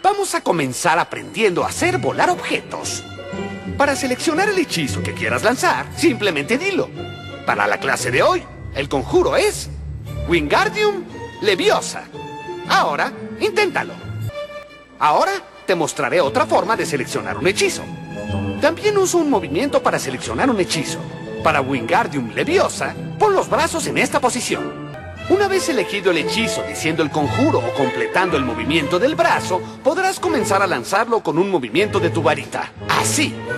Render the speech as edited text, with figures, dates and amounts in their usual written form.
Vamos a comenzar aprendiendo a hacer volar objetos. Para seleccionar el hechizo que quieras lanzar, simplemente dilo. Para la clase de hoy, el conjuro es Wingardium Leviosa. Ahora, inténtalo. Ahora te mostraré otra forma de seleccionar un hechizo. También uso un movimiento para seleccionar un hechizo. Para Wingardium Leviosa, pon los brazos en esta posición. Una vez elegido el hechizo diciendo el conjuro o completando el movimiento del brazo, podrás comenzar a lanzarlo con un movimiento de tu varita. Así.